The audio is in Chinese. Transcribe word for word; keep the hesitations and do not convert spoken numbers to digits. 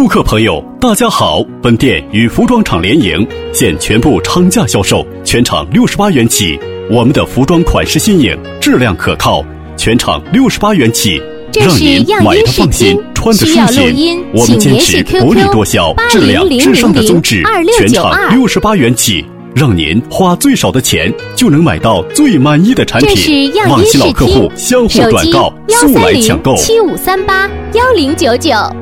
顾客朋友，大家好！本店与服装厂联营，现全部厂价销售，全场六十八元起。我们的服装款式新颖，质量可靠，全场六十八元起，让您买的放心，穿的舒心。我们坚持薄利多销、质量至上的宗旨，全场六十八元起，让您花最少的钱就能买到最满意的产品。望新老客户相互转告，速来抢购。 七五三八幺零九九。